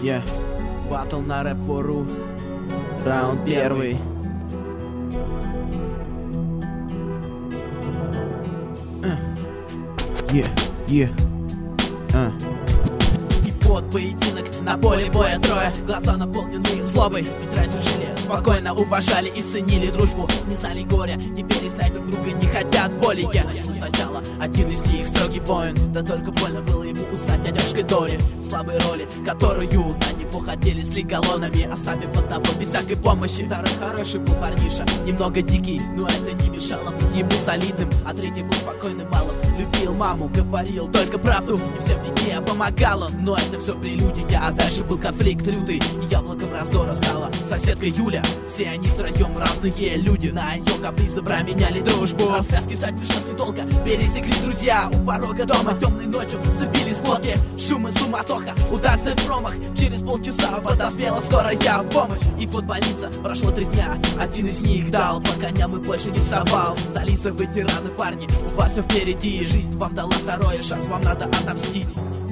Yeah. Батл на рэп-вору. Раунд первый. И вот поединок, на поле боя трое. Глаза наполнены злобой, ведь раньше жили спокойно, уважали и ценили дружбу. Не знали горя, теперь знать друг друга не хотят боли. Я начну сначала, один из них строгий воин. Да только больно было ему узнать о тяжкой доле, слабой роли, которую на него хотели с галлонами, оставив одного без всякой помощи. Второй хороший был парниша, немного дикий, но это не мешало быть ему солидным. А третий был спокойным малым, любил маму, говорил только правду, и всем в беде помогала. Но это все прелюдия, а дальше был конфликт лютый, и яблоком раздора стала соседка Юля. Все они втроем разные люди, на ее капризы променяли дружбу. Развязки ждать пришлось недолго, пересеклись друзья у порога дома. Темной ночью вцепились в лодки, шум и суматоха, удастся промах. Через полчаса подоспела скорая помощь. И вот больница, прошло 3 дня, один из них дал по коням и больше не совал. За лица ветераны парни, у вас все впереди, жизнь вам дала второй шанс, вам надо отомстить.